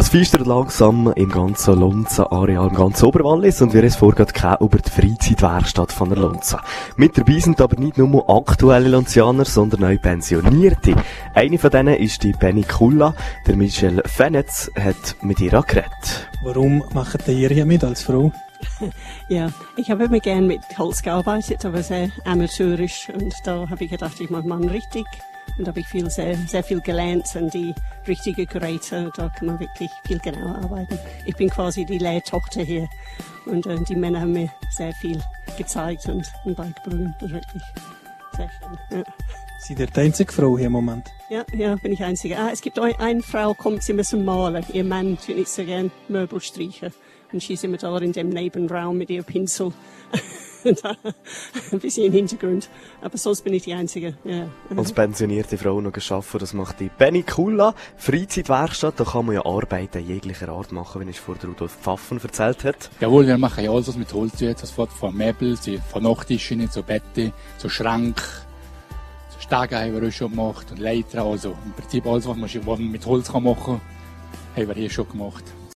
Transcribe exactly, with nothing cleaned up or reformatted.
Es feistert langsam im ganzen Lonza-Areal, im ganzen Oberwallis, und wir haben vorgehört über die Freizeitwerkstatt von der Lonza. Mit dabei sind aber nicht nur aktuelle Lonzianer, sondern auch Pensionierte. Eine von denen ist die Penny Kulla. Der Michel Fenetz hat mit ihr geredet. Warum macht ihr hier mit als Frau? Ja, ich habe immer gern mit Holz gearbeitet, aber sehr amateurisch, und da habe ich gedacht, ich mache mal richtig. Und da habe ich viel, sehr, sehr viel gelernt, und die richtigen Geräte, da kann man wirklich viel genauer arbeiten. Ich bin quasi die Lehrtochter hier, und äh, die Männer haben mir sehr viel gezeigt und, und beigebracht. Das ist wirklich sehr schön. Ja. Seid ihr die einzige Frau hier im Moment? Ja, ja, bin ich einzige. Ah, es gibt ein, eine Frau, kommt immer zum Malen. Ihr Mann tut nicht so gern Möbel streichen. Und sie ist immer da in dem Nebenraum mit ihrem Pinsel. Ein bisschen im Hintergrund. Aber sonst bin ich die Einzige. Ja. Als pensionierte Frau noch arbeiten, das macht die Penny Kulla. Freizeitwerkstatt, da kann man ja Arbeiten jeglicher Art machen, wie es vor Rudolf Pfaffen erzählt hat. Jawohl, wir machen ja alles, was mit Holz tut. Das fährt von Möbeln, von Nachtischen, zu Betten, zu Schrank, zu Stegen haben wir auch schon gemacht und Leiter. Also im Prinzip alles, was man mit Holz machen kann, haben wir hier schon gemacht.